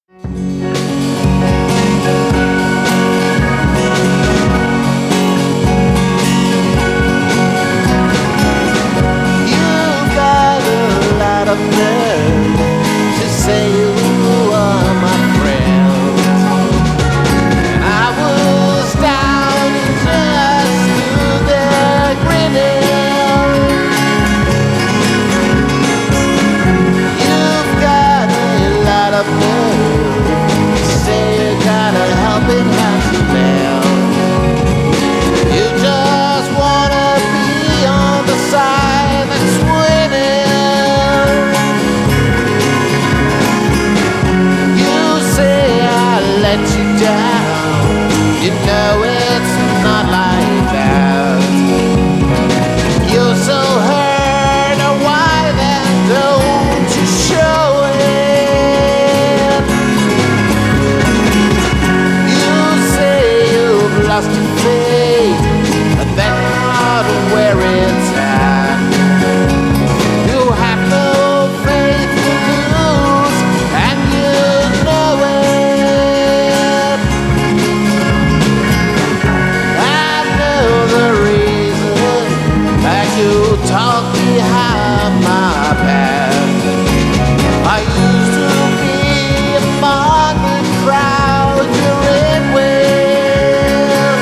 You've got a lot of nerve to say you are my friend. And I was down and just stood there grinning. You've got a lot of nerve to say you gotta help it have to fail. You just wanna be on the side that's winning. You say I let you down. You know it's not like that. You're so hurt, why then don't you show it? You say you've lost your faith, but that's not where it's at. You have no faith to lose, and you know it. I know the reason that you talk behind my back. I used to be among the crowd you're in with.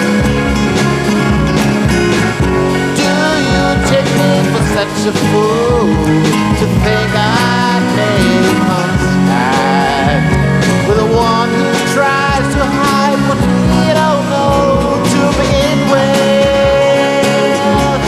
Do you take me for such a fool to think I'd make contact with the one who tries to hide what we don't know to begin with?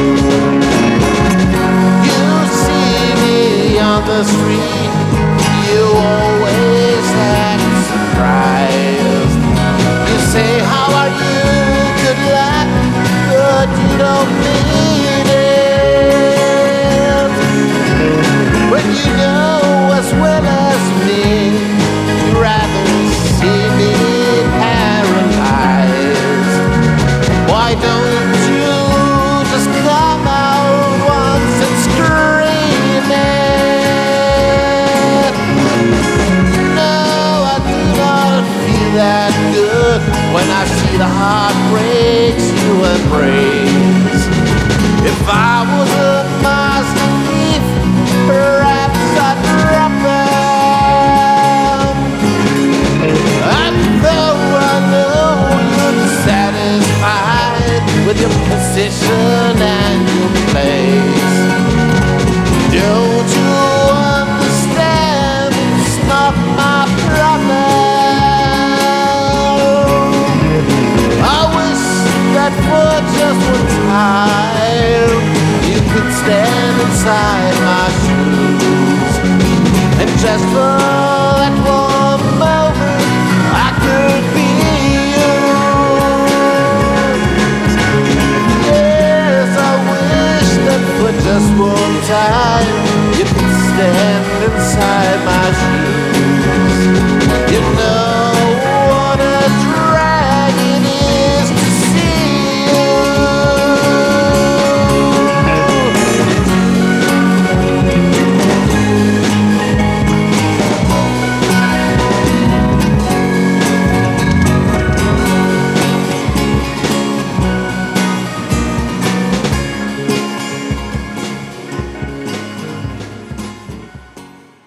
You see me on the street, you always act surprised. You say, how are you? Good luck, but you don't mean it. When you know as well as me, you'd rather see me paralyzed. Why don't you just come out once and scream it? No, I do not feel that good when I see the heartbreaks you embrace. If I was a master thief, perhaps I'd drop them. And though I know you're satisfied with your position and your place, don't you understand it's not my problem? I wish that for just one time you could stand inside my shoes and just for